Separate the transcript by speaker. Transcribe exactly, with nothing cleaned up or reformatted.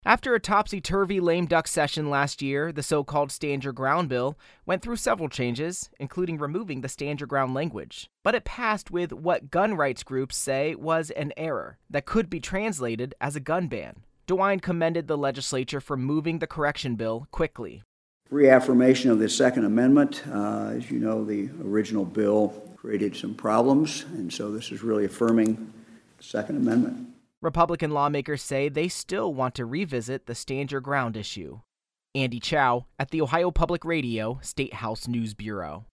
Speaker 1: After a topsy-turvy lame duck session last year, the so-called Stand Your Ground bill went through several changes, including removing the Stand Your Ground language. But it passed with what gun rights groups say was an error that could be translated as a gun ban. DeWine commended the legislature for moving the correction bill quickly.
Speaker 2: Reaffirmation of the Second Amendment. Uh, as you know, the original bill created some problems, and so this is really affirming the Second Amendment.
Speaker 1: Republican lawmakers say they still want to revisit the Stand Your Ground issue. Andy Chow at the Ohio Public Radio State House News Bureau.